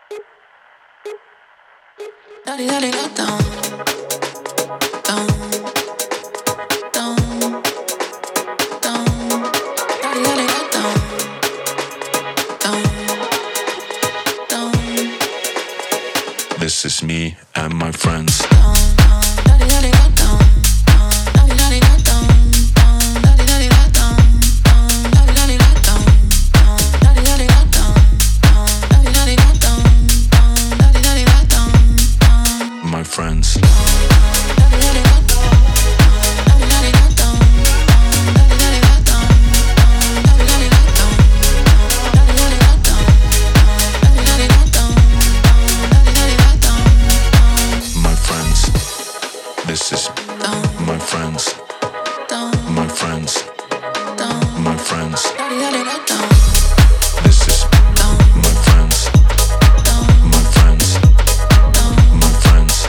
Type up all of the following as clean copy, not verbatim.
This is me and my friends. My friends. This is my friends. My friends. My friends. This is my friends. My friends. My friends.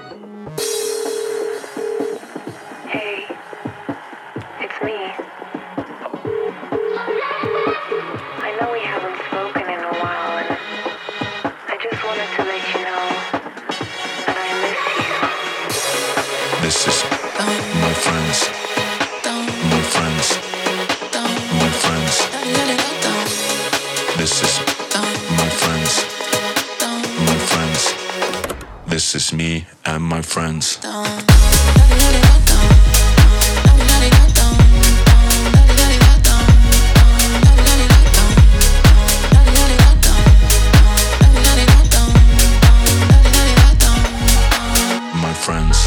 Hey, it's me. I know we haven't spoken in a while, and I just wanted to let you know that I miss you. This is my friends. My friends. My friends. This is my friends. My friends. This is me and my friends. My friends.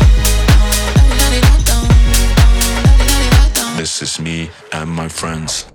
This is me and my friends.